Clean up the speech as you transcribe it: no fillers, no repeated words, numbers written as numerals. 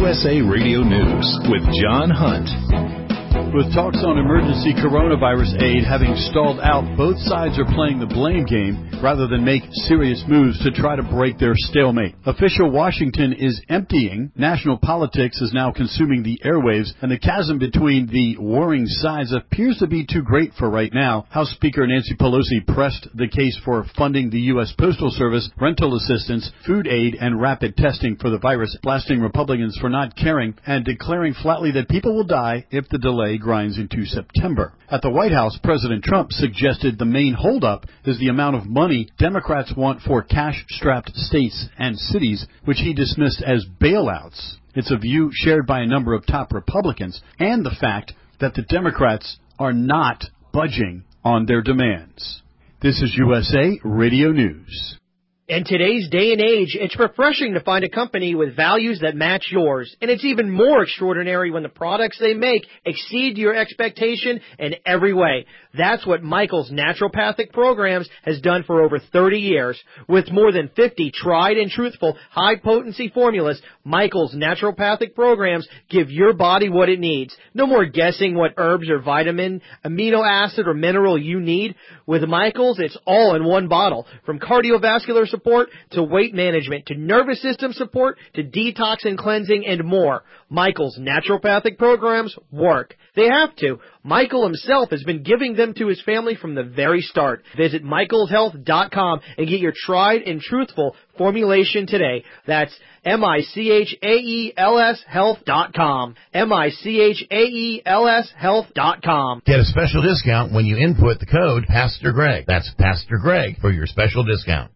USA Radio News with John Hunt. With talks on emergency coronavirus aid having stalled out, both sides are playing the blame game rather than make serious moves to try to break their stalemate. Official Washington is emptying. National politics is now consuming the airwaves, and the chasm between the warring sides appears to be too great for right now. House Speaker Nancy Pelosi pressed the case for funding the U.S. Postal Service, rental assistance, food aid, and rapid testing for the virus, blasting Republicans for not caring and declaring flatly that people will die if the delay grinds into September. At the White House, President Trump suggested the main holdup is the amount of money Democrats want for cash-strapped states and cities, which he dismissed as bailouts. It's a view shared by a number of top Republicans, and the fact that the Democrats are not budging on their demands. This is USA Radio News. In today's day and age, it's refreshing to find a company with values that match yours. And it's even more extraordinary when the products they make exceed your expectation in every way. That's what Michael's Naturopathic Programs has done for over 30 years. With more than 50 tried and truthful high-potency formulas, Michael's Naturopathic Programs give your body what it needs. No more guessing what herbs or vitamin, amino acid, or mineral you need. With Michael's, it's all in one bottle. From cardiovascular support to weight management to nervous system support to detox and cleansing and more. Michael's Naturopathic Programs work. They have to. Michael himself has been giving them to his family from the very start. Visit michaelshealth.com and get your tried and truthful formulation today. That's MICHAELS health.com. MICHAELS health.com. Get a special discount when you input the code Pastor Greg. That's Pastor Greg for your special discount.